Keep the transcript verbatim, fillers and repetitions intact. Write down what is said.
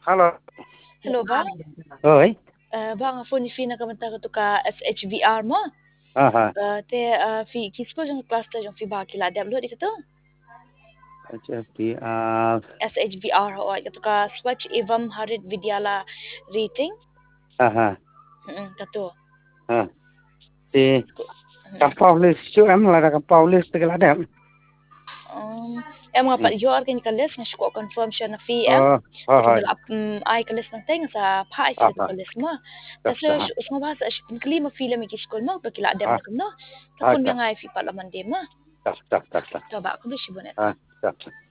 Halo. Hello ba? Oi. Eh, bang phone fi na kamanta ka to ka S H V R mo. Aha. Eh, te eh, fi kisko jong class ta jong fi ba kila dab lo di ka to. H F P R. S H V R ho ka to ka Swachh Evam Harit Vidyala rating. Aha. Hmm, ka to. Ha. Thì Sko- các hmm. police chứ em là các police tức là đẹp. Um, em nga Ừ. pa yo ar kin kalis nga ko confirm siya na fi em. Ờ, Te thôi kin thôi. dala um, ay kalis nang teng sa pa ay À, sila to à, kalis mo. chắc Tas le chắn. usmo ba sa klima fi le mi kiskol mo to kila dab À, na kam no. Ta à, kun mi chắc, nga fi pa laman de mo. chắc, chắc, chắc, chắc. To ba ko bi shi bonet. À, chắc.